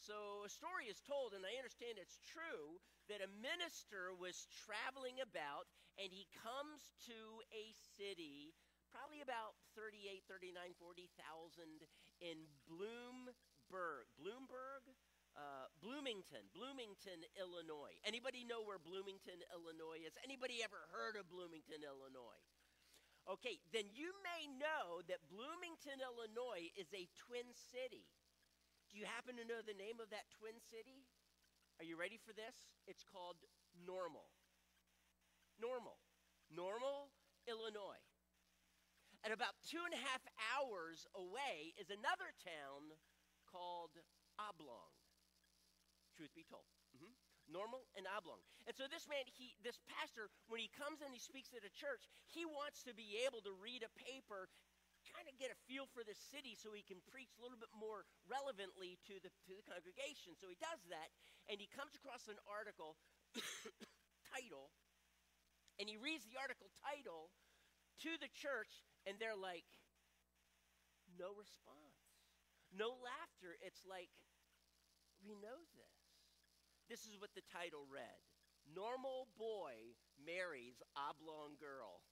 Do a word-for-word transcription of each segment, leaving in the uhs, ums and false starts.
So a story is told, and I understand it's true, that a minister was traveling about, and he comes to a city, probably about thirty-eight, thirty-nine, forty thousand in Bloomberg. Bloomberg? Uh, Bloomington, Bloomington, Illinois. Anybody know where Bloomington, Illinois is? Anybody ever heard of Bloomington, Illinois? Okay, then you may know that Bloomington, Illinois is a twin city. Do you happen to know the name of that twin city? Are you ready for this? It's called Normal. Normal. Normal, Illinois. And about two and a half hours away is another town called Oblong. Truth be told. Mm-hmm. Normal and Oblong. And so this man, he, this pastor, when he comes and he speaks at a church, he wants to be able to read a paper, kind of get a feel for the city so he can preach a little bit more relevantly to the, to the congregation. So he does that, and he comes across an article title, and he reads the article title to the church, and they're like, no response. No laughter. It's like, we know this. This is what the title read. Normal boy marries oblong girl.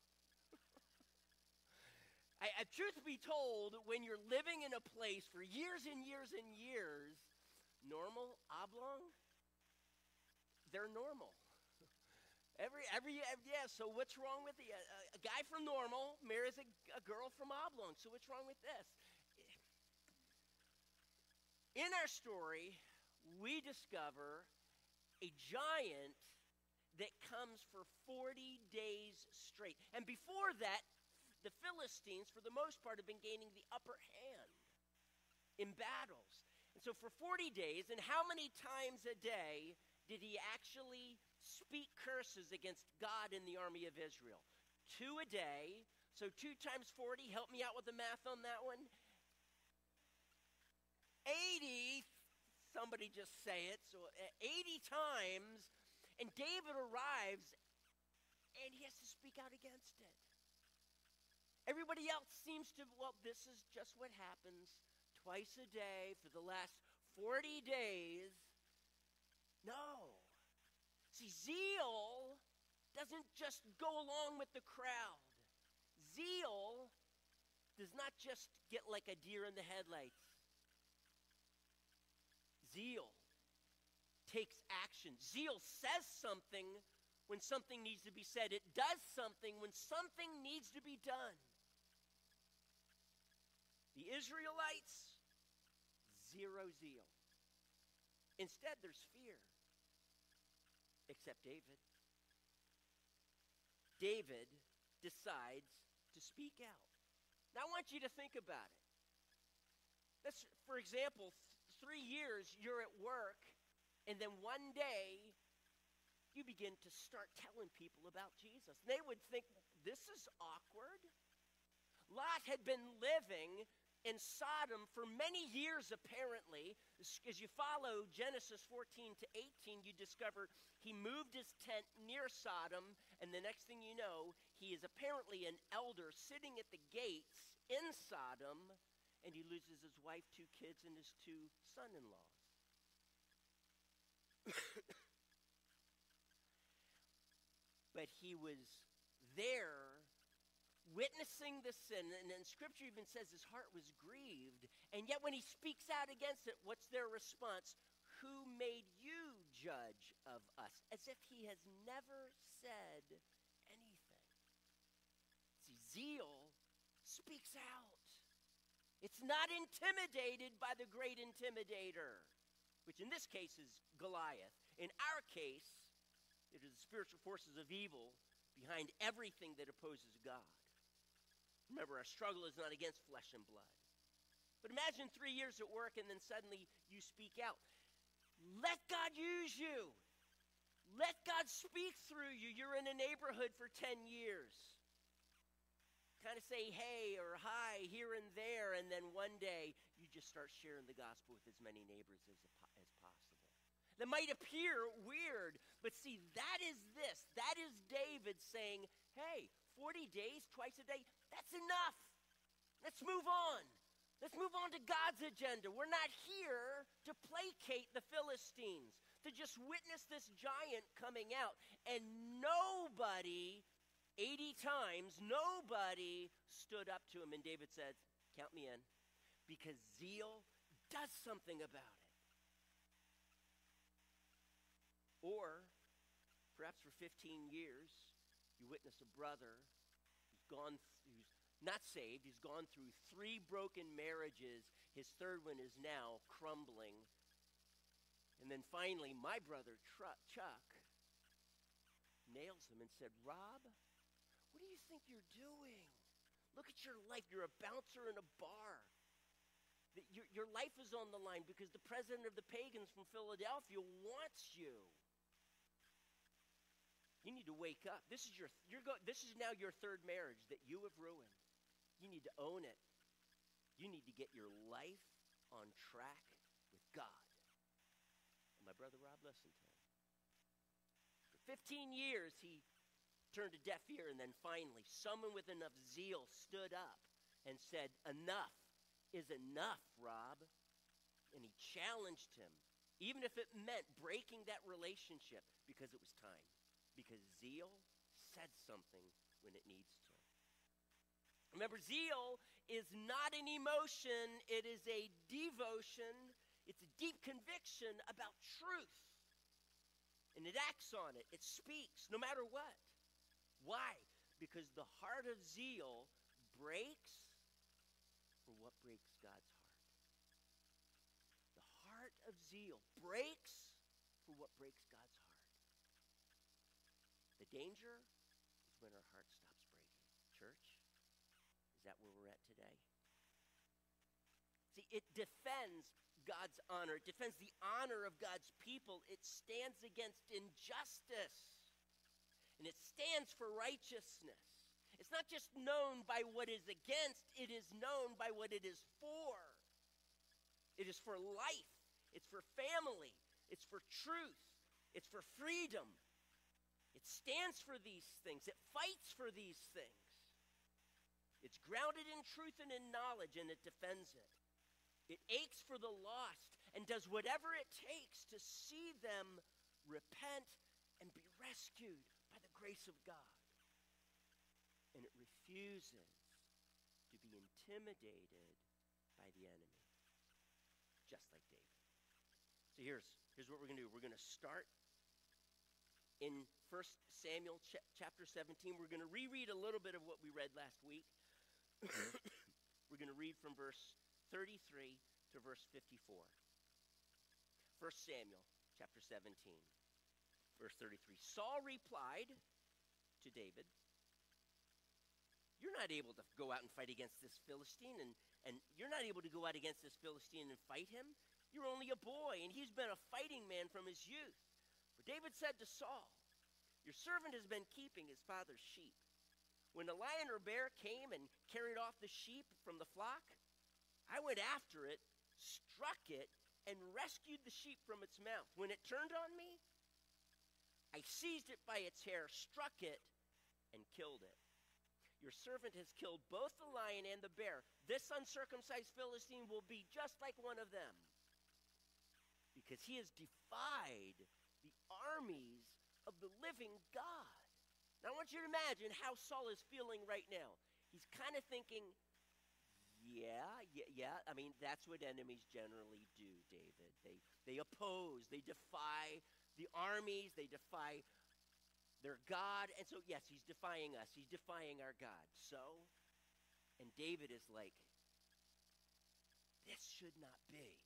I, I, truth be told, when you're living in a place for years and years and years, normal, oblong, they're normal. Every, every, yeah, so what's wrong with the, a, a guy from Normal marries a, a girl from Oblong, so what's wrong with this? In our story, we discover a giant that comes for forty days straight. And before that, the Philistines, for the most part, have been gaining the upper hand in battles. And so for forty days, and how many times a day did he actually speak curses against God and the army of Israel? Two a day. So two times forty, help me out with the math on that one. eighty, somebody just say it. So eighty times, and David arrives, and he has to speak out against it. Everybody else seems to, well, this is just what happens twice a day for the last forty days. No. See, zeal doesn't just go along with the crowd. Zeal does not just get like a deer in the headlights. Zeal takes action. Zeal says something when something needs to be said. It does something when something needs to be done. The Israelites, zero zeal. Instead, there's fear. Except David. David decides to speak out. Now, I want you to think about it. Let's, for example, th- three years you're at work, and then one day you begin to start telling people about Jesus. They would think, this is awkward. Lot had been living in Sodom for many years, apparently. As you follow Genesis fourteen to eighteen, you discover he moved his tent near Sodom, and the next thing you know, he is apparently an elder sitting at the gates in Sodom, and he loses his wife, two kids, and his two son-in-laws. But he was there witnessing the sin, and then Scripture even says his heart was grieved, and yet when he speaks out against it, what's their response? Who made you judge of us? As if he has never said anything. See, zeal speaks out. It's not intimidated by the great intimidator, which in this case is Goliath. In our case, it is the spiritual forces of evil behind everything that opposes God. Remember, our struggle is not against flesh and blood. But imagine three years at work and then suddenly you speak out. Let God use you. Let God speak through you. You're in a neighborhood for ten years. Kind of say hey or hi here and there, and then one day you just start sharing the gospel with as many neighbors as, as possible. That might appear weird, but see, that is this. That is David saying, hey, forty days, twice a day, that's enough. Let's move on. Let's move on to God's agenda. We're not here to placate the Philistines, to just witness this giant coming out. And nobody, eighty times, nobody stood up to him. And David said, count me in, because zeal does something about it. Or perhaps for fifteen years, you witness a brother who's gone, who's not saved, he's gone through three broken marriages. His third one is now crumbling. And then finally, my brother Chuck nails him and said, Rob, what do you think you're doing? Look at your life. You're a bouncer in a bar. Your, your life is on the line because the president of the pagans from Philadelphia wants you. You need to wake up. This is your you're go, this is now your third marriage that you have ruined. You need to own it. You need to get your life on track with God. And my brother Rob listened to him. For fifteen years, he turned a deaf ear, and then finally, someone with enough zeal stood up and said, enough is enough, Rob. And he challenged him, even if it meant breaking that relationship, because it was time. Because zeal said something when it needs to. Remember, zeal is not an emotion, it is a devotion. It's a deep conviction about truth. And it acts on it, it speaks, no matter what. Why? Because the heart of zeal breaks for what breaks God's heart. The heart of zeal breaks for what breaks God's heart. The danger is when our heart stops breaking. Church, is that where we're at today? See, it defends God's honor. It defends the honor of God's people. It stands against injustice. And it stands for righteousness. It's not just known by what is against, it is known by what it is for. It is for life. It's for family. It's for truth. It's for freedom. It stands for these things. It fights for these things. It's grounded in truth and in knowledge, and it defends it. It aches for the lost and does whatever it takes to see them repent and be rescued by the grace of God. And it refuses to be intimidated by the enemy, just like David. So here's, here's what we're going to do. We're going to start in First Samuel ch- chapter seventeen. We're going to reread a little bit of what we read last week. We're going to read from verse thirty-three to verse fifty-four. First Samuel chapter seventeen, verse thirty-three. Saul replied to David, you're not able to go out and fight against this Philistine, and, and you're not able to go out against this Philistine and fight him. You're only a boy, and he's been a fighting man from his youth. But David said to Saul, your servant has been keeping his father's sheep. When a lion or bear came and carried off the sheep from the flock, I went after it, struck it, and rescued the sheep from its mouth. When it turned on me, I seized it by its hair, struck it, and killed it. Your servant has killed both the lion and the bear. This uncircumcised Philistine will be just like one of them, because he has defied the armies of the living God. Now, I want you to imagine how Saul is feeling right now. He's kind of thinking, yeah, yeah, yeah. I mean, that's what enemies generally do, David. They, they oppose, they defy the armies, they defy their God. And so, yes, he's defying us. He's defying our God. So, and David is like, this should not be.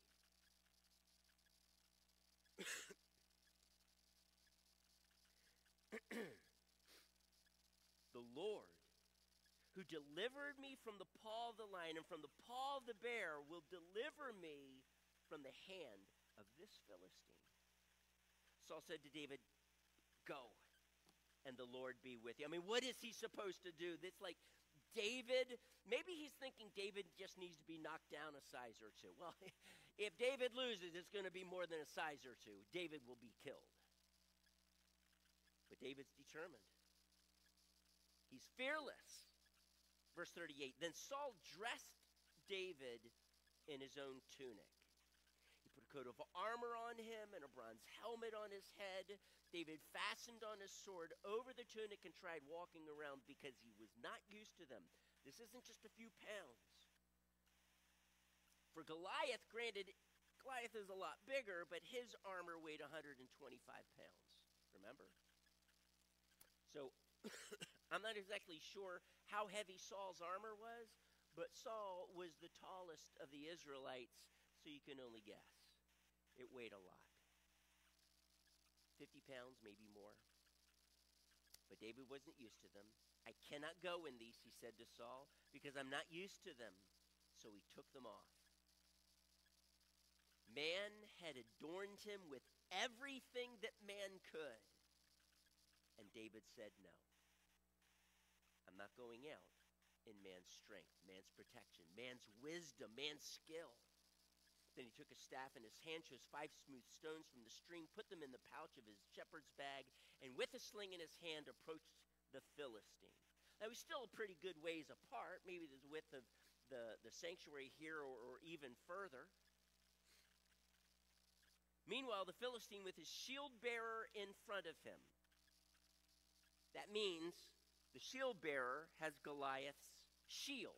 The Lord, who delivered me from the paw of the lion and from the paw of the bear, will deliver me from the hand of this Philistine. Saul said to David, go, and the Lord be with you. I mean, what is he supposed to do? It's like David, maybe he's thinking David just needs to be knocked down a size or two. Well, if David loses, it's going to be more than a size or two. David will be killed. But David's determined. He's fearless. Verse thirty-eight, then Saul dressed David in his own tunic. He put a coat coat of armor on him and a bronze helmet on his head. David fastened on his sword over the tunic and tried walking around because he was not used to them. This isn't just a few pounds. For Goliath, granted, Goliath is a lot bigger, but his armor weighed one hundred twenty-five pounds. Remember? So I'm not exactly sure how heavy Saul's armor was, but Saul was the tallest of the Israelites, so you can only guess. It weighed a lot. fifty pounds, maybe more. But David wasn't used to them. I cannot go in these, he said to Saul, because I'm not used to them. So he took them off. Man had adorned him with everything that man could. And David said, no. I'm not going out in man's strength, man's protection, man's wisdom, man's skill. Then he took a staff in his hand, chose five smooth stones from the stream, put them in the pouch of his shepherd's bag, and with a sling in his hand approached the Philistine. Now he's still a pretty good ways apart, maybe the width of the, the sanctuary here or, or even further. Meanwhile, the Philistine with his shield bearer in front of him. That means the shield bearer has Goliath's shield.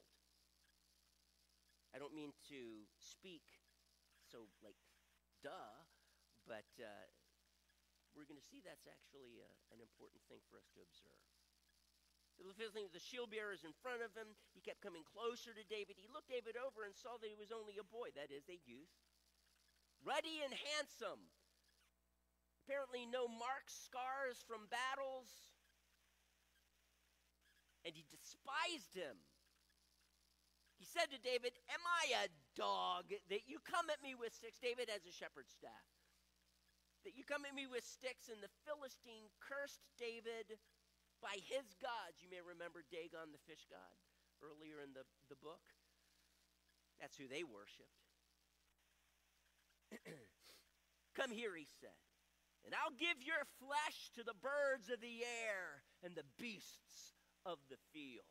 I don't mean to speak so, like, duh, but uh, we're going to see that's actually a, an important thing for us to observe. So the Philistine, the shield bearer is in front of him. He kept coming closer to David. He looked David over and saw that he was only a boy, that is, a youth. Ruddy and handsome. Apparently no marks, scars from battles. And he despised him. He said to David, am I a dog that you come at me with sticks? David has a shepherd's staff. That you come at me with sticks, and the Philistine cursed David by his gods. You may remember Dagon, the fish god, earlier in the, the book. That's who they worshipped. Come here, he said, and I'll give your flesh to the birds of the air and the beasts of the field.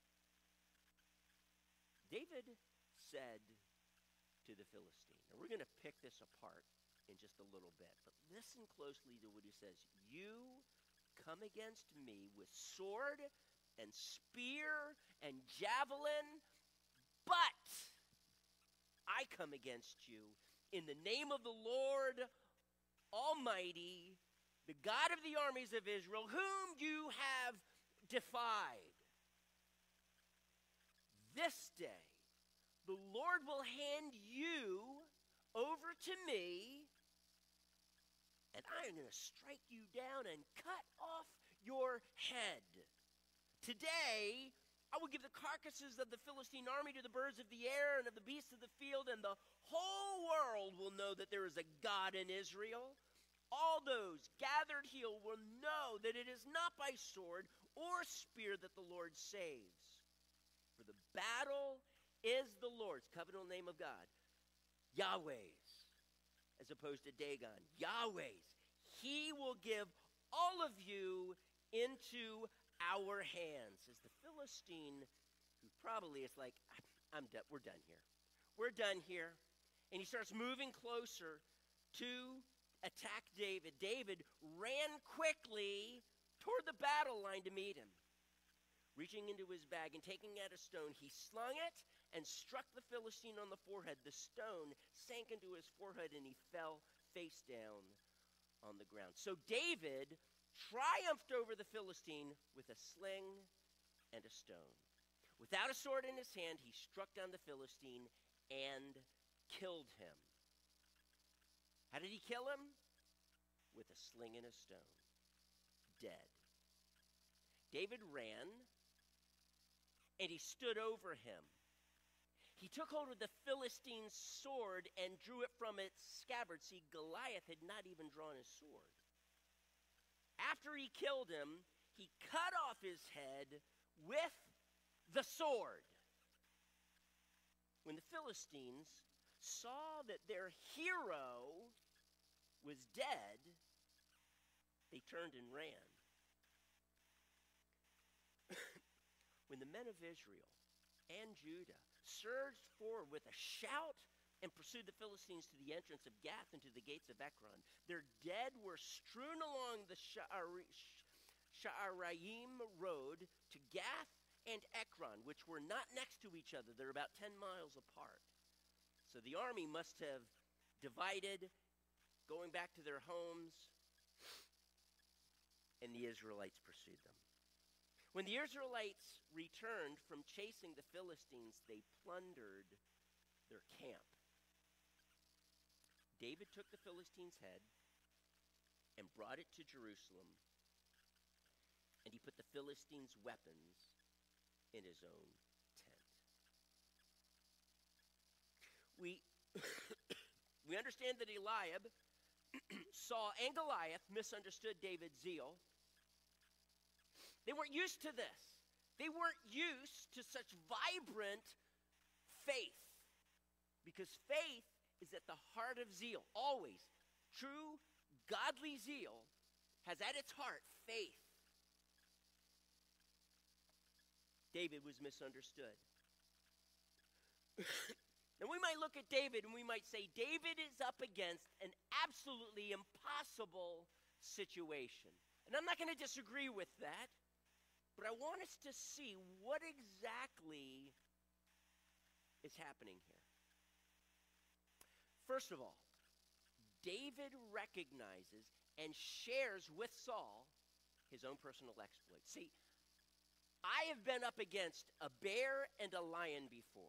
David said to the Philistine, and we're going to pick this apart in just a little bit, but listen closely to what he says. You come against me with sword and spear and javelin, but I come against you in the name of the Lord Almighty, the God of the armies of Israel, whom you have defied. This day, the Lord will hand you over to me, and I am going to strike you down and cut off your head. Today, I will give the carcasses of the Philistine army to the birds of the air and of the beasts of the field, and the whole world will know that there is a God in Israel. All those gathered here will know that it is not by sword or spear that the Lord saves. For the battle is the Lord's, covenantal name of God, Yahweh's, as opposed to Dagon, Yahweh's. He will give all of you into our hands. As the Philistine, who probably is like, I'm done, we're done here. We're done here. And he starts moving closer to attack David. David ran quickly toward the battle line to meet him. Reaching into his bag and taking out a stone, he slung it and struck the Philistine on the forehead. The stone sank into his forehead and he fell face down on the ground. So David triumphed over the Philistine with a sling and a stone. Without a sword in his hand, he struck down the Philistine and killed him. How did he kill him? With a sling and a stone. Dead. David ran, and he stood over him. He took hold of the Philistine's sword and drew it from its scabbard. See, Goliath had not even drawn his sword. After he killed him, he cut off his head with the sword. When the Philistines saw that their hero was dead, they turned and ran. When the men of Israel and Judah surged forward with a shout and pursued the Philistines to the entrance of Gath and to the gates of Ekron. Their dead were strewn along the Sha'araim road to Gath and Ekron, which were not next to each other. They're about ten miles apart. So the army must have divided, going back to their homes, and the Israelites pursued them. When the Israelites returned from chasing the Philistines, they plundered their camp. David took the Philistine's head and brought it to Jerusalem, and he put the Philistine's weapons in his own tent. We, we understand that Eliab, Saul, and Goliath misunderstood David's zeal. They weren't used to this. They weren't used to such vibrant faith, because faith is at the heart of zeal, always. True, godly zeal has at its heart faith. David was misunderstood. And we might look at David and we might say, David is up against an absolutely impossible situation. And I'm not going to disagree with that, but I want us to see what exactly is happening here. First of all, David recognizes and shares with Saul his own personal exploits. See, I have been up against a bear and a lion before.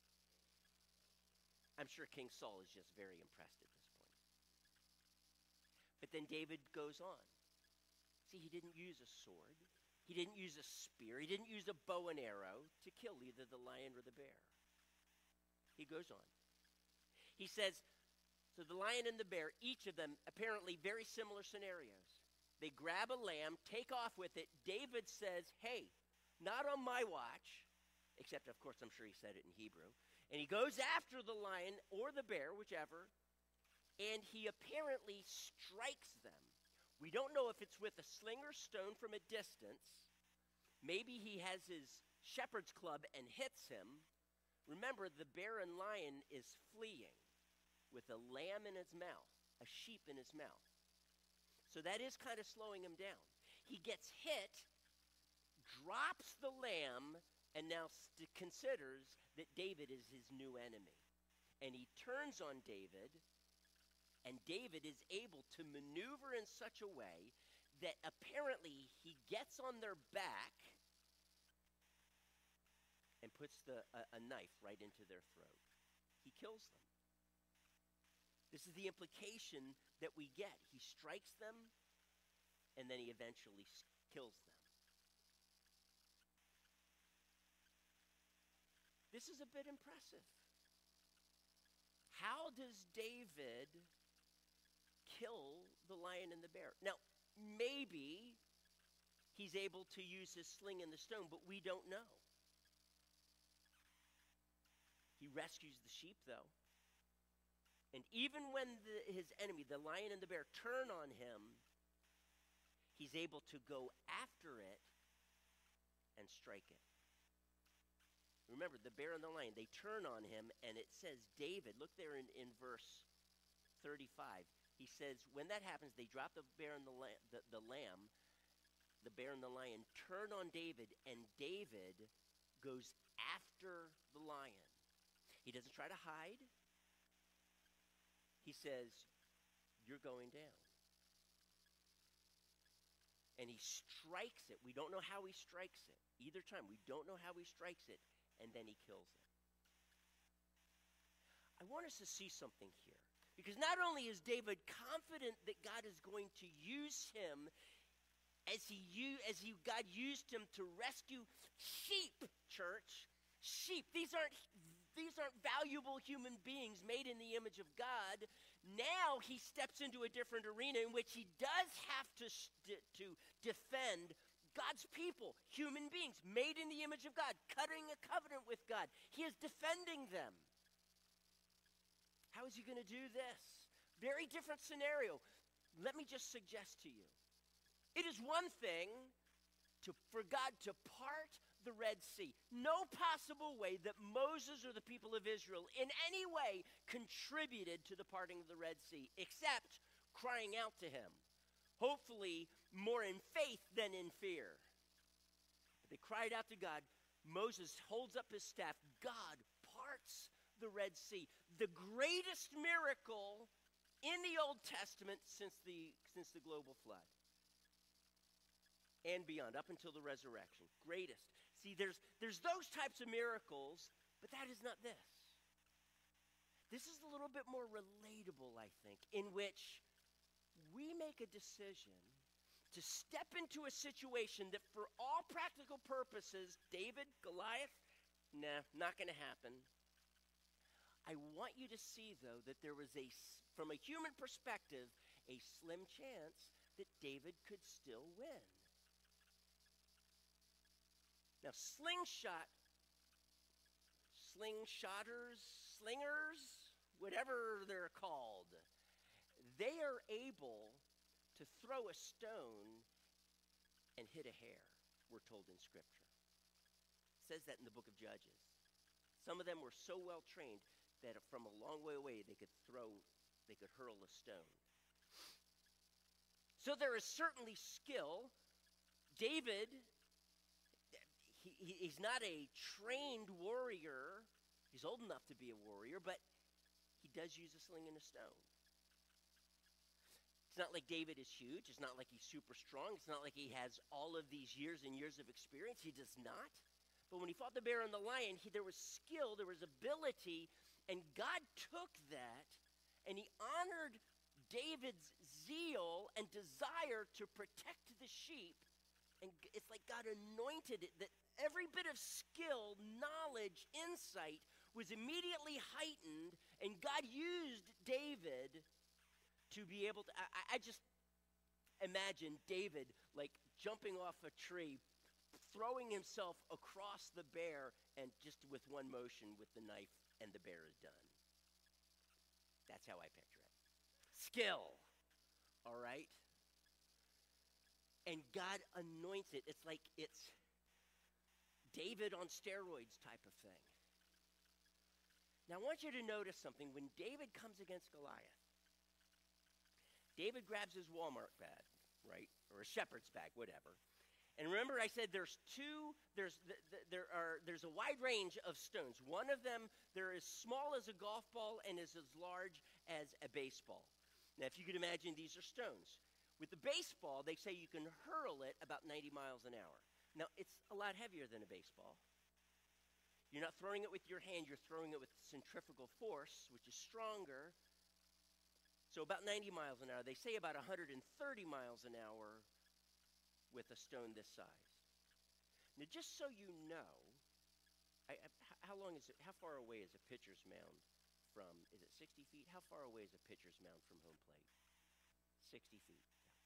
I'm sure King Saul is just very impressed at this point. But then David goes on. See, he didn't use a sword. He didn't use a spear. He didn't use a bow and arrow to kill either the lion or the bear. He goes on. He says, so the lion and the bear, each of them apparently very similar scenarios. They grab a lamb, take off with it. David says, hey, not on my watch, except of course I'm sure he said it in Hebrew. And he goes after the lion or the bear, whichever, and he apparently strikes them. We don't know if it's with a sling or stone from a distance. Maybe he has his shepherd's club and hits him. Remember, the bear and lion is fleeing with a lamb in his mouth, a sheep in his mouth. So that is kind of slowing him down. He gets hit, drops the lamb, and now st- considers that David is his new enemy. And he turns on David, and David is able to maneuver in such a way that apparently he gets on their back and puts the, a, a knife right into their throat. He kills them. This is the implication that we get. He strikes them, and then he eventually kills them. This is a bit impressive. How does David kill the lion and the bear? Now, maybe he's able to use his sling and the stone, but we don't know. He rescues the sheep, though. And even when the, his enemy, the lion and the bear, turn on him, he's able to go after it and strike it. Remember, the bear and the lion, they turn on him, and it says David, look there in, in verse thirty-five. He says, when that happens, they drop the bear and the, la- the, the lamb, the bear and the lion, turn on David, and David goes after the lion. He doesn't try to hide. He says, you're going down. And he strikes it. We don't know how he strikes it. Either time, we don't know how he strikes it. And then he kills it. I want us to see something here. Because not only is David confident that God is going to use him as he as he God used him to rescue sheep, church. Sheep. These aren't these aren't valuable human beings made in the image of God. Now he steps into a different arena in which he does have to to defend God's people, human beings made in the image of God, cutting a covenant with God. He is defending them. How is he going to do this? Very different scenario. Let me just suggest to you. It is one thing to, for God to part the Red Sea. No possible way that Moses or the people of Israel in any way contributed to the parting of the Red Sea, except crying out to him, hopefully more in faith than in fear. But they cried out to God. Moses holds up his staff. God parts the Red Sea. The greatest miracle in the Old Testament since the, since the global flood. And beyond, up until the resurrection. Greatest. See, there's, there's those types of miracles, but that is not this. This is a little bit more relatable, I think, in which we make a decision to step into a situation that for all practical purposes, David, Goliath, nah, not going to happen. I want you to see, though, that there was a, from a human perspective, a slim chance that David could still win. Now, slingshot, slingshotters, slingers, whatever they're called, they are able to throw a stone and hit a hare, we're told in Scripture. It says that in the book of Judges. Some of them were so well trained that from a long way away they could throw, they could hurl a stone. So there is certainly skill. David, he, he's not a trained warrior. He's old enough to be a warrior, but he does use a sling and a stone. It's not like David is huge. It's not like he's super strong. It's not like he has all of these years and years of experience. He does not. But when he fought the bear and the lion, he, there was skill, there was ability, and God took that and he honored David's zeal and desire to protect the sheep. And it's like God anointed it, that every bit of skill, knowledge, insight was immediately heightened, and God used David to be able to, I, I just imagine David like jumping off a tree, throwing himself across the bear, and just with one motion with the knife, and the bear is done. That's how I picture it. Skill, all right? And God anoints it. It's like it's David on steroids type of thing. Now, I want you to notice something. When David comes against Goliath, David grabs his Walmart bag, right? Or a shepherd's bag, whatever. And remember I said there's two, there's th- th- there are there's a wide range of stones. One of them, they're as small as a golf ball and is as large as a baseball. Now, if you could imagine, these are stones. With the baseball, they say you can hurl it about ninety miles an hour. Now, it's a lot heavier than a baseball. You're not throwing it with your hand, you're throwing it with centrifugal force, which is stronger. So about ninety miles an hour. They say about one hundred thirty miles an hour with a stone this size. Now, just so you know, I, I, how long is it, how far away is a pitcher's mound from, is it sixty feet? How far away is a pitcher's mound from home plate? sixty feet.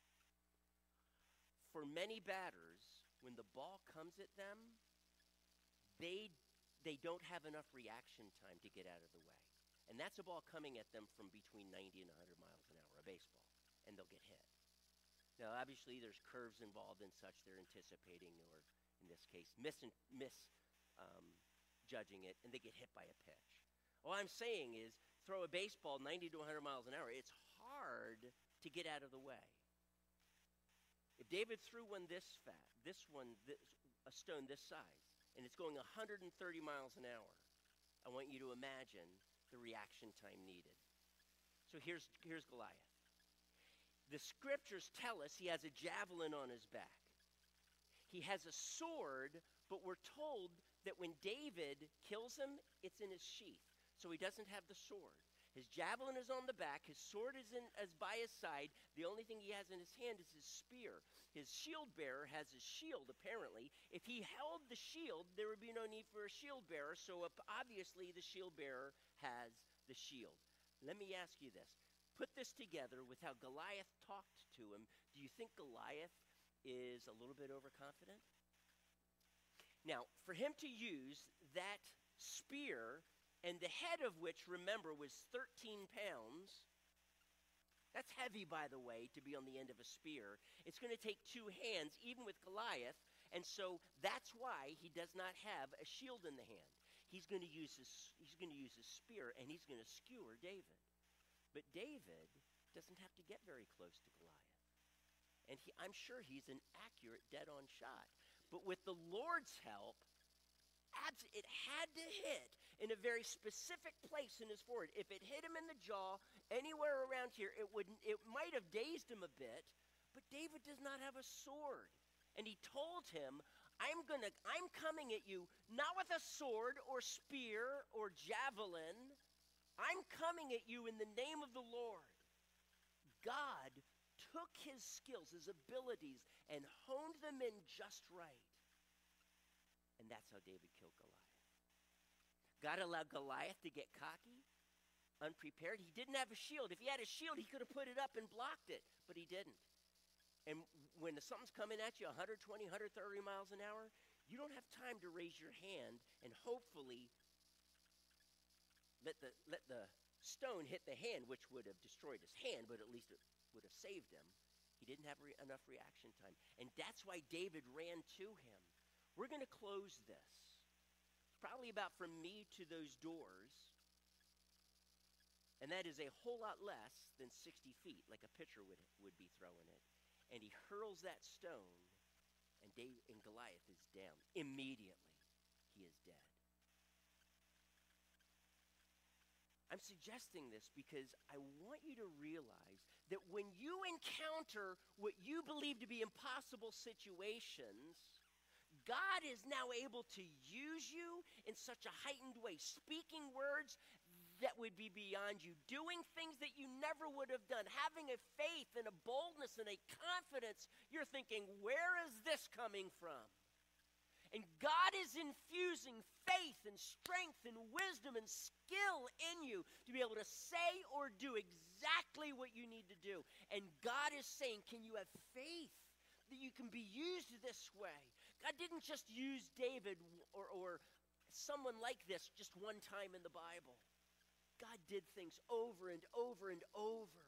For many batters, when the ball comes at them, they, they don't have enough reaction time to get out of the way. And that's a ball coming at them from between ninety and one hundred miles an hour, a baseball, and they'll get hit. Now, obviously, there's curves involved and such they're anticipating, or in this case, mis, mis um, judging it, and they get hit by a pitch. All I'm saying is, throw a baseball ninety to one hundred miles an hour, it's hard to get out of the way. If David threw one this fat, this one, this, a stone this size, and it's going one hundred thirty miles an hour, I want you to imagine the reaction time needed. So here's, here's Goliath. The scriptures tell us he has a javelin on his back. He has a sword, but we're told that when David kills him, it's in his sheath. So he doesn't have the sword. His javelin is on the back. His sword is, in, is by his side. The only thing he has in his hand is his spear. His shield bearer has his shield, apparently. If he held the shield, there would be no need for a shield bearer. So obviously the shield bearer has the shield. Let me ask you this. Put this together with how Goliath talked to him. Do you think Goliath is a little bit overconfident? Now, for him to use that spear, and the head of which, remember, was thirteen pounds, that's heavy, by the way, to be on the end of a spear. It's going to take two hands, even with Goliath. And so that's why he does not have a shield in the hand. He's going to use his he's going to use his spear, and he's going to skewer David. But David doesn't have to get very close to Goliath. And he, I'm sure he's an accurate, dead-on shot. But with the Lord's help, abs- it had to hit in a very specific place in his forehead. If it hit him in the jaw, anywhere around here, it would it might have dazed him a bit. But David does not have a sword. And he told him, I'm gonna I'm coming at you not with a sword or spear or javelin. I'm coming at you in the name of the Lord. God took his skills, his abilities, and honed them in just right. And that's how David killed Goliath. God allowed Goliath to get cocky, unprepared. He didn't have a shield. If he had a shield, he could have put it up and blocked it, but he didn't. And when something's coming at you one hundred twenty, one hundred thirty miles an hour, you don't have time to raise your hand and hopefully let the let the stone hit the hand, which would have destroyed his hand, but at least it would have saved him. He didn't have re- enough reaction time. And that's why David ran to him. We're going to close this. It's probably about from me to those doors. And that is a whole lot less than sixty feet, like a pitcher would, would be throwing it. And he hurls that stone, and, Dave, and Goliath is down. Immediately, he is dead. I'm suggesting this because I want you to realize that when you encounter what you believe to be impossible situations, God is now able to use you in such a heightened way, speaking words that would be beyond you, doing things that you never would have done, having a faith and a boldness and a confidence. You're thinking, where is this coming from? And God is infusing faith and strength and wisdom and skill in you to be able to say or do exactly what you need to do. And God is saying, can you have faith that you can be used this way? God didn't just use David or, or someone like this just one time in the Bible. God did things over and over and over.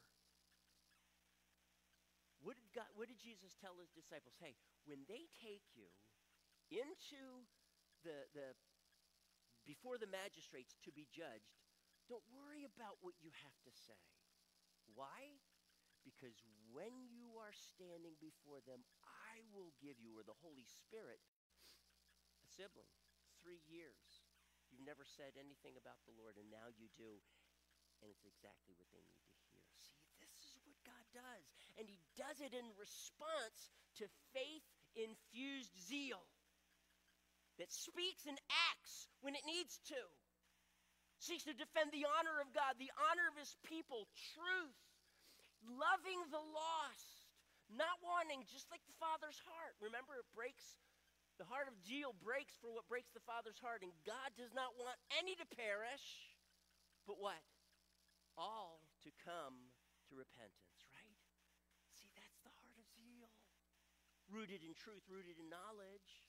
What did God, what did Jesus tell his disciples? Hey, when they take you into the, the before the magistrates to be judged, don't worry about what you have to say. Why? Because when you are standing before them, I will give you, or the Holy Spirit, a sibling, three years. You've never said anything about the Lord, and now you do. And it's exactly what they need to hear. See, this is what God does. And he does it in response to faith-infused zeal that speaks and acts when it needs to. Seeks to defend the honor of God, the honor of his people, truth, loving the lost, not wanting, just like the Father's heart. Remember, it breaks, the heart of zeal breaks for what breaks the Father's heart. And God does not want any to perish, but what? All to come to repentance, right? See, that's the heart of zeal. Rooted in truth, rooted in knowledge.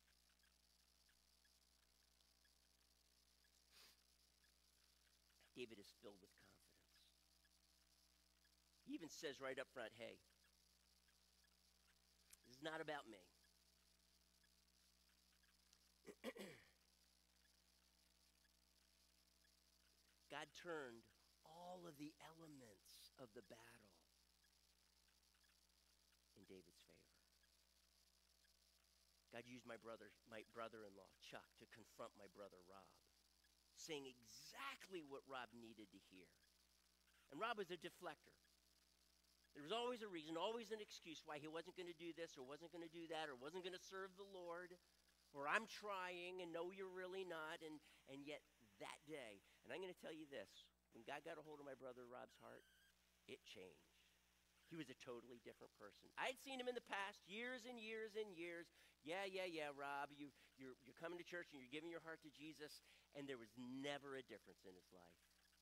David is filled with confidence. He even says right up front, hey, this is not about me. God turned all of the elements of the battle in David's favor. God used my brother, my brother-in-law, Chuck, to confront my brother, Rob, saying exactly what Rob needed to hear. And Rob was a deflector. There was always a reason, always an excuse why he wasn't going to do this or wasn't going to do that or wasn't going to serve the Lord, or I'm trying and no, you're really not. And, and yet that day, and I'm going to tell you this, when God got a hold of my brother Rob's heart, it changed. He was a totally different person. I'd seen him in the past, years and years and years. Yeah, yeah, yeah, Rob, you, you're, you're coming to church and you're giving your heart to Jesus, and there was never a difference in his life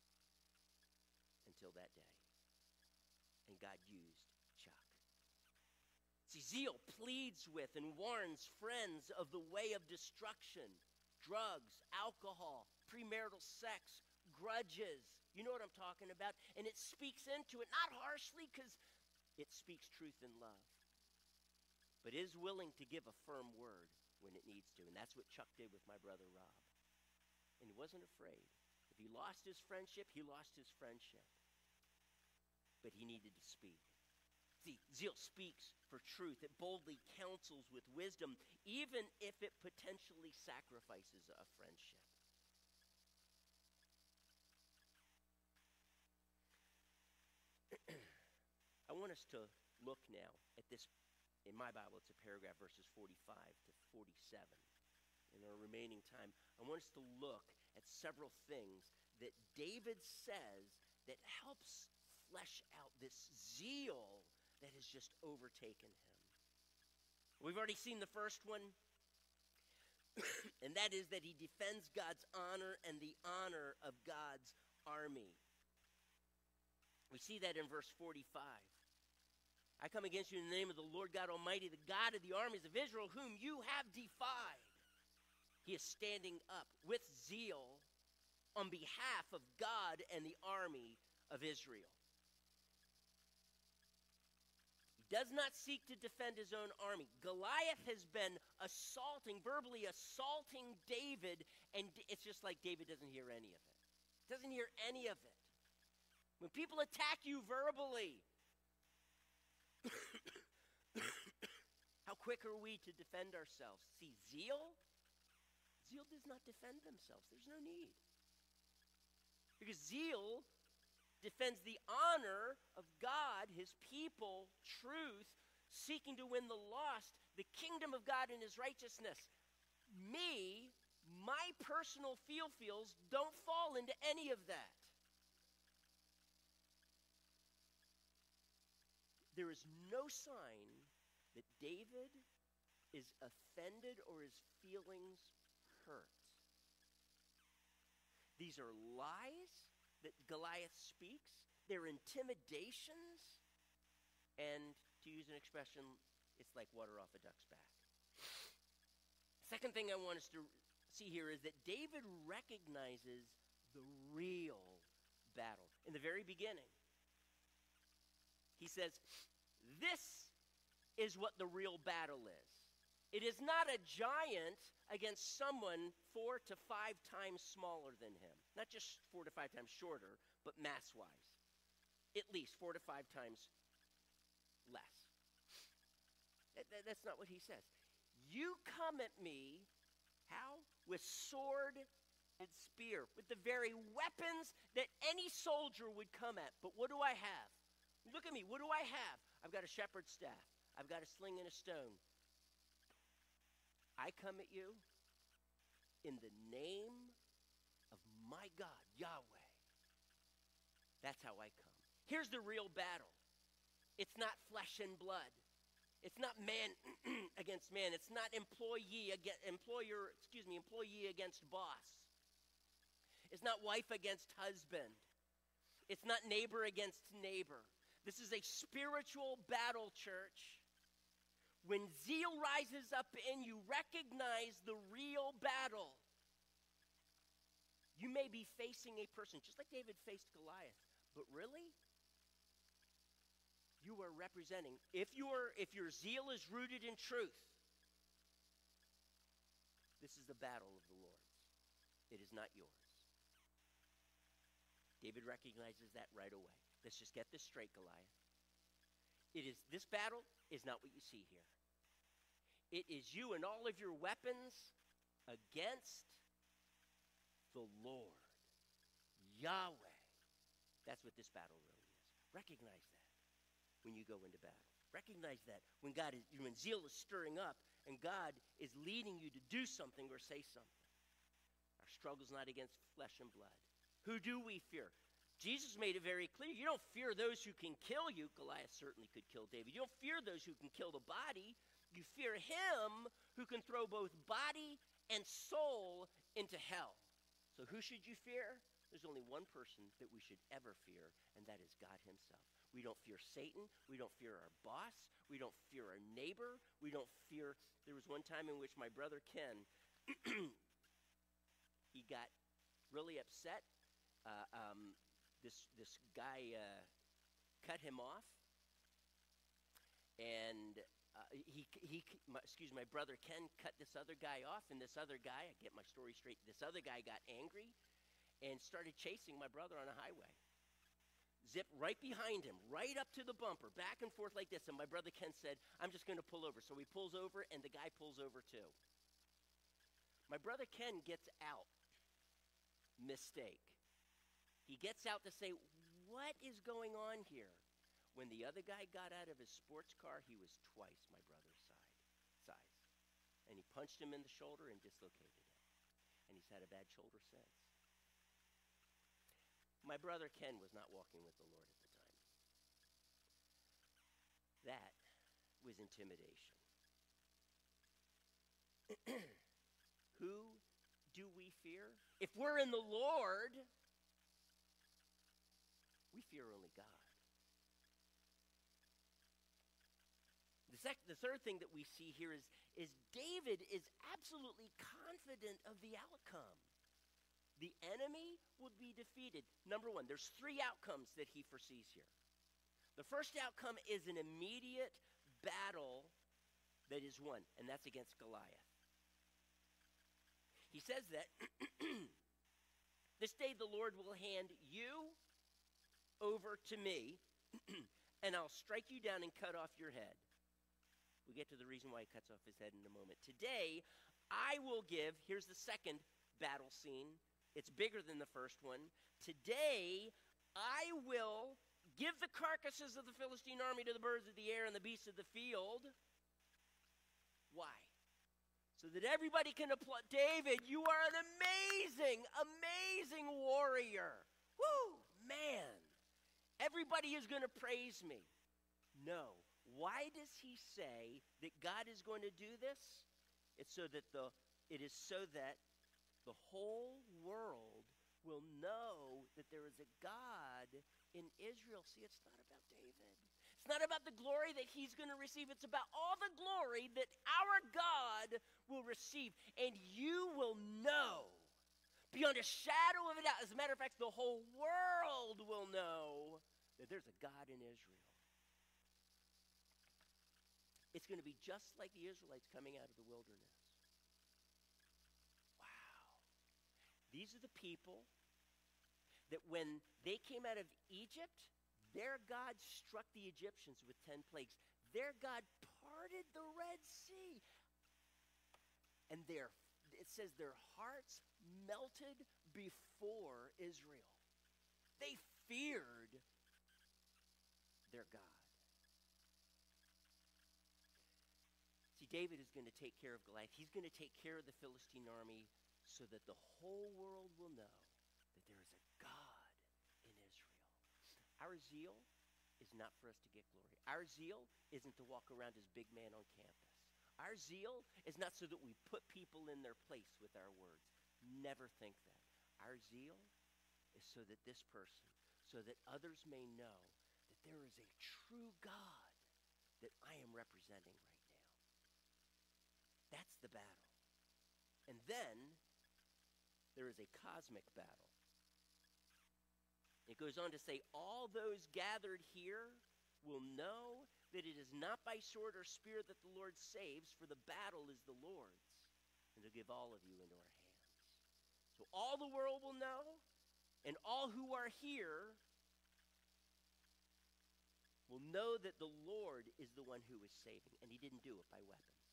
until that day. And God used Chuck. See, zeal pleads with and warns friends of the way of destruction, drugs, alcohol, premarital sex, grudges. You know what I'm talking about? And it speaks into it, not harshly, because it speaks truth in love. but is willing to give a firm word when it needs to. And that's what Chuck did with my brother Rob. And he wasn't afraid. If he lost his friendship, he lost his friendship. But he needed to speak. See, zeal speaks for truth. It boldly counsels with wisdom, even if it potentially sacrifices a friendship. I want us to look now at this. In my Bible, it's a paragraph, verses forty-five to forty-seven. In our remaining time, I want us to look at several things that David says that helps flesh out this zeal that has just overtaken him. We've already seen the first one, and that is that he defends God's honor and the honor of God's army. We see that in verse forty-five. I come against you in the name of the Lord God Almighty, the God of the armies of Israel, whom you have defied. He is standing up with zeal on behalf of God and the army of Israel. He does not seek to defend his own army. Goliath has been assaulting, verbally assaulting David, and it's just like David doesn't hear any of it. Doesn't hear any of it. When people attack you verbally, how quick are we to defend ourselves? See, zeal? Zeal does not defend themselves. There's no need. Because zeal defends the honor of God, his people, truth, seeking to win the lost, the kingdom of God and his righteousness. Me, my personal feel-feels don't fall into any of that. There is no sign that David is offended or his feelings hurt. These are lies that Goliath speaks. They're intimidations. And to use an expression, it's like water off a duck's back. Second thing I want us to see here is that David recognizes the real battle. In the very beginning, he says, this is what the real battle is. It is not a giant against someone four to five times smaller than him. Not just four to five times shorter, but mass-wise. At least four to five times less. That, that, that's not what he says. You come at me, how? With sword and spear, with the very weapons that any soldier would come at. But what do I have? Look at me. What do I have? I've got a shepherd's staff. I've got a sling and a stone. I come at you in the name of my God, Yahweh. That's how I come. Here's the real battle. It's not flesh and blood. It's not man against man. It's not employee against employer, excuse me, employee against boss. It's not wife against husband. It's not neighbor against neighbor. This is a spiritual battle, church. When zeal rises up in you, recognize the real battle. You may be facing a person, just like David faced Goliath, but really, you are representing, if your if your zeal is rooted in truth, this is the battle of the Lord's. It is not yours. David recognizes that right away. Let's just get this straight, Goliath. It is, this battle is not what you see here. It is you and all of your weapons against the Lord, Yahweh. That's what this battle really is. Recognize that when you go into battle. Recognize that when God is, when zeal is stirring up and God is leading you to do something or say something. Our struggle is not against flesh and blood. Who do we fear? Jesus made it very clear. You don't fear those who can kill you. Goliath certainly could kill David. You don't fear those who can kill the body. You fear him who can throw both body and soul into hell. So who should you fear? There's only one person that we should ever fear, and that is God himself. We don't fear Satan. We don't fear our boss. We don't fear our neighbor. We don't fear... There was one time in which my brother Ken, he got really upset. Uh, um, this, this guy uh, cut him off, and uh, he, he, my, excuse me, my brother Ken cut this other guy off, and this other guy, I get my story straight, this other guy got angry and started chasing my brother on a highway. Zip right behind him, right up to the bumper, back and forth like this. And my brother Ken said, I'm just going to pull over. So he pulls over, and the guy pulls over too. My brother Ken gets out. Mistake. He gets out to say, what is going on here? When the other guy got out of his sports car, he was twice my brother's side, size. And he punched him in the shoulder and dislocated it. And he's had a bad shoulder since. My brother Ken was not walking with the Lord at the time. That was intimidation. Who do we fear? If we're in the Lord, we fear only God. The, sec- the third thing that we see here is, is David is absolutely confident of the outcome. The enemy would be defeated. Number one, there's three outcomes that he foresees here. The first outcome is an immediate battle that is won, and that's against Goliath. He says that, this day the Lord will hand you over to me, and I'll strike you down and cut off your head. We'll get to the reason why he cuts off his head in a moment. Today, I will give, here's the second battle scene. It's bigger than the first one. Today, I will give the carcasses of the Philistine army to the birds of the air and the beasts of the field. Why? So that everybody can applaud. David, you are an amazing, amazing warrior. Woo, man. Everybody is going to praise me. No. Why does he say that God is going to do this? It's so that the, it is so that the whole world will know that there is a God in Israel. See, it's not about David. It's not about the glory that he's going to receive. It's about all the glory that our God will receive. And you will know beyond a shadow of a doubt. As a matter of fact, the whole world will know that there's a God in Israel. It's going to be just like the Israelites coming out of the wilderness. These are the people that when they came out of Egypt, their God struck the Egyptians with ten plagues. Their God parted the Red Sea. And their, it says their hearts melted before Israel. They feared their God. See, David is going to take care of Goliath. He's going to take care of the Philistine army so that the whole world will know that there is a God in Israel. Our zeal is not for us to get glory. Our zeal isn't to walk around as big man on campus. Our zeal is not so that we put people in their place with our words. Never think that. Our zeal is so that this person, so that others may know that there is a true God that I am representing right now. That's the battle. And then there is a cosmic battle. It goes on to say, all those gathered here will know that it is not by sword or spear that the Lord saves, for the battle is the Lord's, and he'll give all of you into our hands. So all the world will know, and all who are here will know that the Lord is the one who is saving, and he didn't do it by weapons.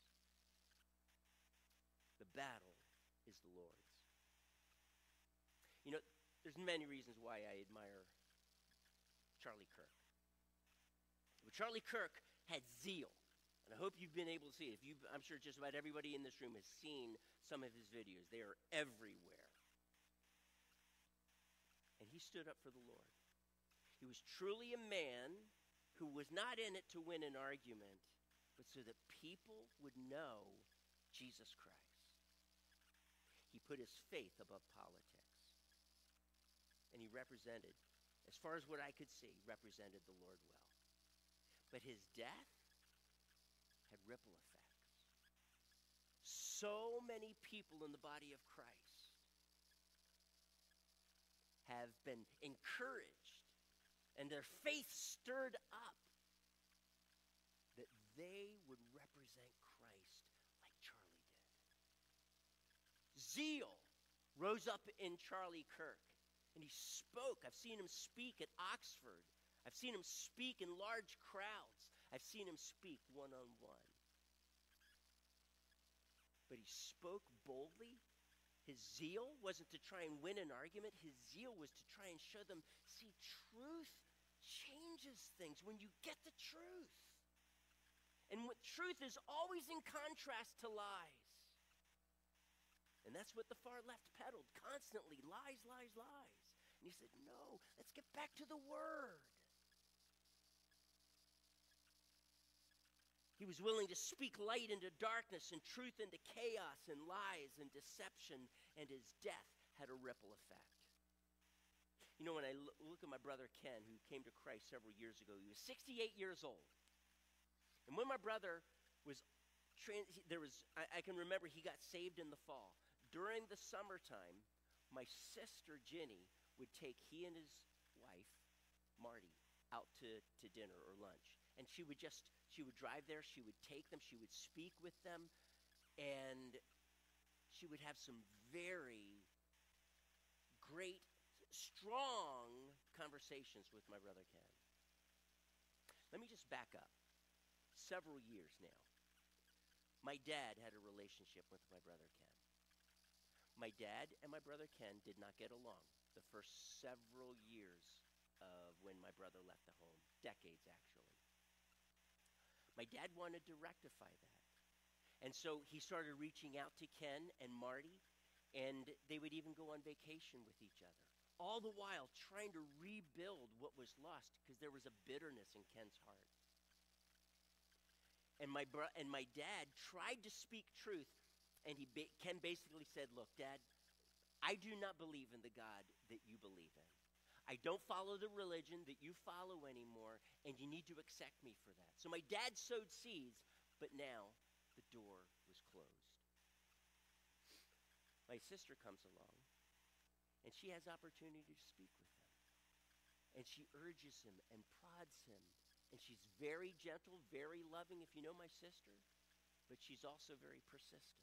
The battle is the Lord's. You know, there's many reasons why I admire Charlie Kirk. But Charlie Kirk had zeal, and I hope you've been able to see it. If you, I'm sure just about everybody in this room has seen some of his videos. They are everywhere. And he stood up for the Lord. He was truly a man who was not in it to win an argument, but so that people would know Jesus Christ. He put his faith above politics. And he represented, as far as what I could see, represented the Lord well. But his death had ripple effects. So many people in the body of Christ have been encouraged and their faith stirred up that they would represent Christ like Charlie did. Zeal rose up in Charlie Kirk, and he spoke. I've seen him speak at Oxford. I've seen him speak in large crowds. I've seen him speak one-on-one. But he spoke boldly. His zeal wasn't to try and win an argument. His zeal was to try and show them, see, truth changes things when you get the truth. And what truth is always in contrast to lies. And that's what the far left peddled constantly, lies, lies, lies. And he said, no, let's get back to the Word. He was willing to speak light into darkness and truth into chaos and lies and deception, and his death had a ripple effect. You know, when I look at my brother Ken, who came to Christ several years ago, he was sixty-eight years old. And when my brother was, trans- there was, I, I can remember he got saved in the fall. During the summertime, my sister Ginny would take he and his wife, Marty, out to, to dinner or lunch. And she would just, she would drive there, she would take them, she would speak with them, and she would have some very great, strong conversations with my brother Ken. Let me just back up. Several years now, my dad had a relationship with my brother Ken. My dad and my brother Ken did not get along the first several years of when my brother left the home, decades actually. My dad wanted to rectify that. And so he started reaching out to Ken and Marty, and they would even go on vacation with each other, all the while trying to rebuild what was lost because there was a bitterness in Ken's heart. And my bro- and my dad tried to speak truth, and he ba- Ken basically said, look, Dad, I do not believe in the God that you believe in. I don't follow the religion that you follow anymore, and you need to accept me for that. So my dad sowed seeds, but now the door was closed. My sister comes along, and she has opportunity to speak with him. And she urges him and prods him. And she's very gentle, very loving, if you know my sister, but she's also very persistent.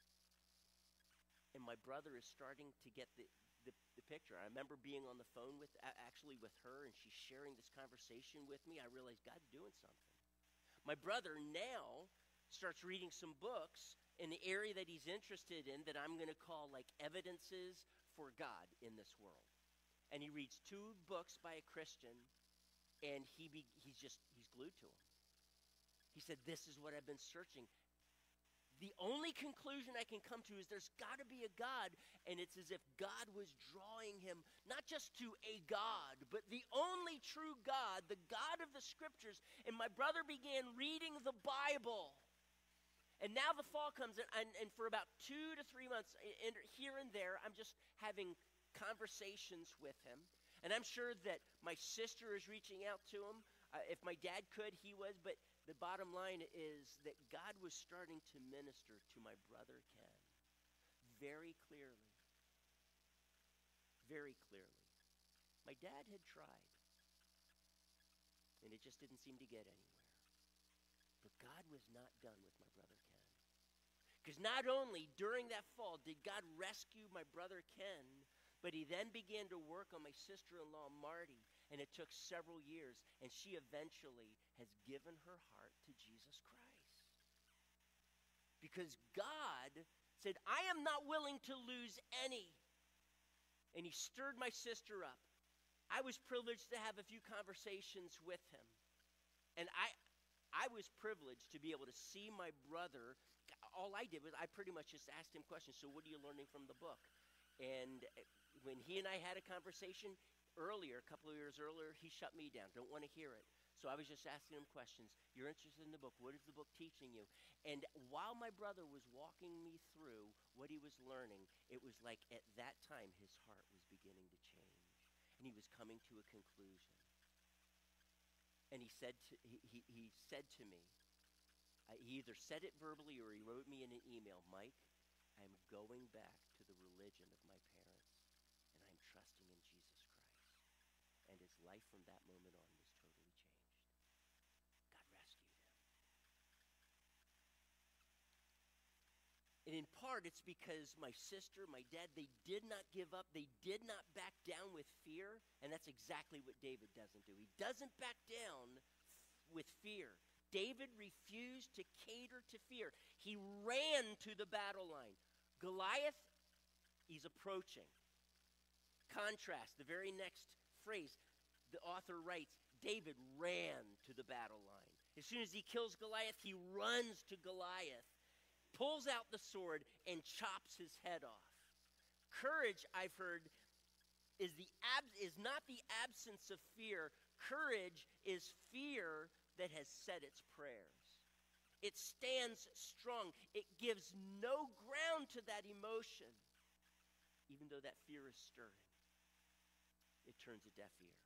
And my brother is starting to get the, the, the picture. I remember being on the phone with actually with her, and she's sharing this conversation with me. I realized God's doing something. My brother now starts reading some books in the area that he's interested in that I'm going to call like evidences for God in this world. And he reads two books by a Christian, and he be, he's just, he's glued to them. He said, this is what I've been searching. The only conclusion I can come to is there's got to be a God, and it's as if God was drawing him not just to a God, but the only true God, the God of the Scriptures. And my brother began reading the Bible. And now the fall comes, and, and, and for about two to three months, and here and there, I'm just having conversations with him. And I'm sure that my sister is reaching out to him. Uh, if my dad could, he was. But the bottom line is that God was starting to minister to my brother Ken very clearly. Very clearly. My dad had tried, and it just didn't seem to get anywhere. But God was not done with my brother Ken. Because not only during that fall did God rescue my brother Ken, but he then began to work on my sister-in-law, Marty, and it took several years, and she eventually has given her heart to Jesus Christ. Because God said, I am not willing to lose any. And he stirred my sister up. I was privileged to have a few conversations with him. And I, I was privileged to be able to see my brother. All I did was I pretty much just asked him questions. So what are you learning from the book? And when he and I had a conversation earlier, a couple of years earlier, he shut me down. Don't want to hear it. So I was just asking him questions. You're interested in the book. What is the book teaching you? And while my brother was walking me through what he was learning, it was like at that time his heart was beginning to change. And he was coming to a conclusion. And he said to, he, he, he said to me, uh, he either said it verbally or he wrote me in an email, Mike, I'm going back to the religion of my parents, and I'm trusting in Jesus Christ. And his life from that moment on was totally changed. God rescued him. in part, it's because my sister, my dad, they did not give up. They did not back down with fear. And that's exactly what David doesn't do. He doesn't back down with fear. David refused to cater to fear. He ran to the battle line. Goliath, he's approaching. Contrast, the very next phrase, the author writes, David ran to the battle line. As soon as he kills Goliath, he runs to Goliath, pulls out the sword, and chops his head off. Courage, I've heard, is the ab- is not the absence of fear. Courage is fear that has said its prayers. It stands strong. It gives no ground to that emotion, even though that fear is stirring. It turns a deaf ear.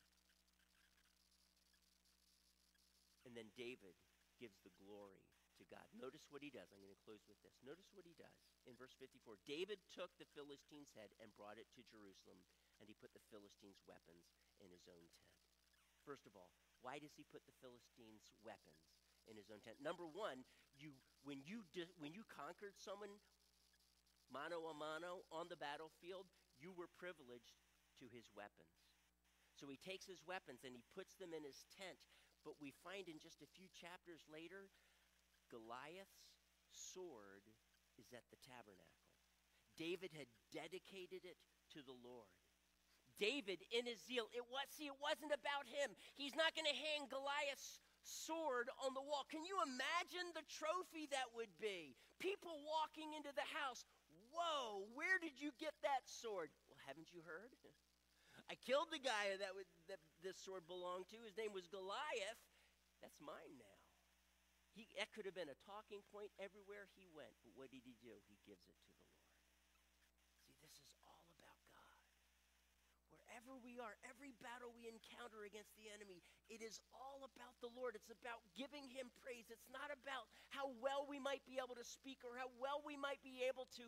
And then David gives the glory to God. Notice what he does. I'm going to close with this. Notice what he does. In verse fifty-four, David took the Philistine's head and brought it to Jerusalem, and he put the Philistine's weapons in his own tent. First of all, why does he put the Philistine's weapons in his own tent? Number one, you when you di- when you conquered someone mano a mano on the battlefield, you were privileged to his weapons. So he takes his weapons and he puts them in his tent. But we find in just a few chapters later, Goliath's sword is at the tabernacle. David had dedicated it to the Lord. David, in his zeal, it was see, it wasn't about him. He's not going to hang Goliath's sword on the wall. Can you imagine the trophy that would be? People walking into the house. Whoa, where did you get that sword? Well, haven't you heard? I killed the guy that, would, that this sword belonged to. His name was Goliath. That's mine now. He, that could have been a talking point everywhere he went. But what did he do? He gives it to the Lord. See, this is all about God. Wherever we are, every battle we encounter against the enemy, it is all about the Lord. It's about giving him praise. It's not about how well we might be able to speak or how well we might be able to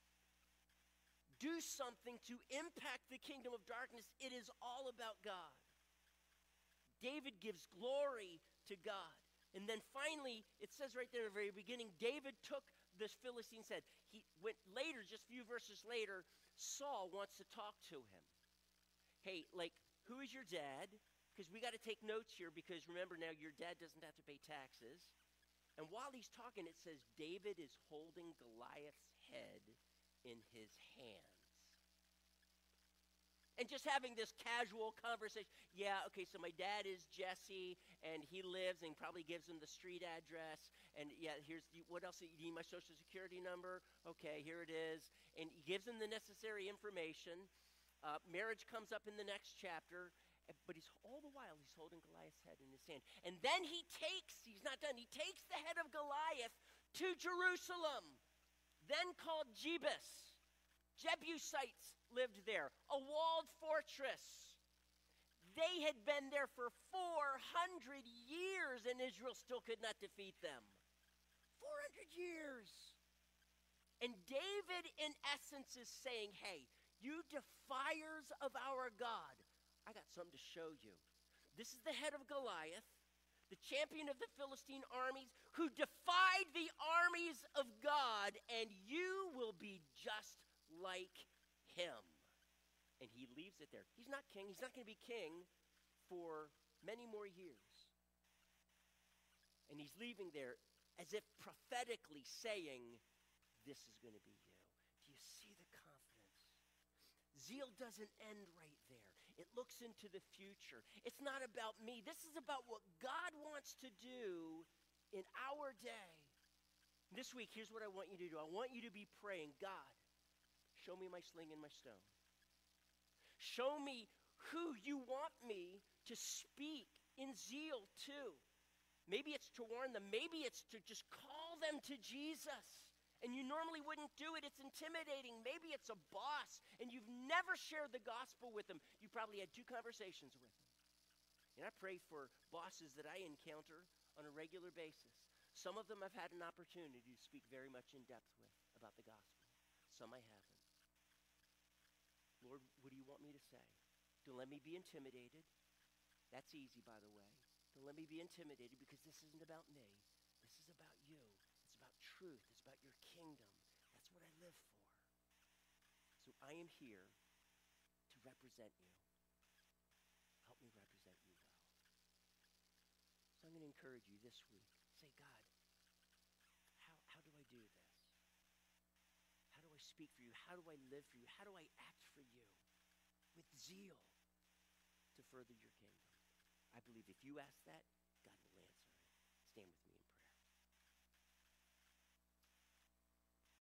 do something to impact the kingdom of darkness. It is all about God. David gives glory to God. And then finally, it says right there in the very beginning, David took this Philistine's head. He went later, just a few verses later, Saul wants to talk to him. Hey, like, who is your dad? Because we got to take notes here because remember now, your dad doesn't have to pay taxes. And while he's talking, it says David is holding Goliath's head in his hands. And just having this casual conversation. Yeah, okay, so my dad is Jesse, and he lives, and probably gives him the street address. And yeah, here's, the, what else? You need my social security number? Okay, here it is. And he gives him the necessary information. Uh, marriage comes up in the next chapter. But he's all the while, he's holding Goliath's head in his hand. And then he takes, he's not done, he takes the head of Goliath to Jerusalem, then called Jebus. Jebusites lived there, a walled fortress. They had been there for four hundred years, and Israel still could not defeat them. four hundred years. And David, in essence, is saying, hey, you defiers of our God, I got something to show you. This is the head of Goliath, the champion of the Philistine armies, who defied the armies of God, and you will be just like him. And he leaves it there. He's not king. He's not going to be king for many more years. And he's leaving there as if prophetically saying, this is going to be you. Do you see the confidence? Zeal doesn't end right there. It looks into the future. It's not about me. This is about what God wants to do in our day. This week, here's what I want you to do. I want you to be praying, God, show me my sling and my stone. Show me who you want me to speak in zeal to. Maybe it's to warn them. Maybe it's to just call them to Jesus. And you normally wouldn't do it. It's intimidating. Maybe it's a boss, and you've never shared the gospel with them. You probably had two conversations with them. And I pray for bosses that I encounter on a regular basis. Some of them I've had an opportunity to speak very much in depth with about the gospel. Some I haven't. Lord, what do you want me to say? Don't let me be intimidated. That's easy, by the way. Don't let me be intimidated because this isn't about me. This is about you. It's about truth. It's about your kingdom. That's what what I live for. So I am here to represent you. Help me represent you well. So I'm going to encourage you this week. Say, God, how, how do I do this? How do I speak for you? How do I live for you? How do I act for you with zeal to further your kingdom? I believe if you ask that,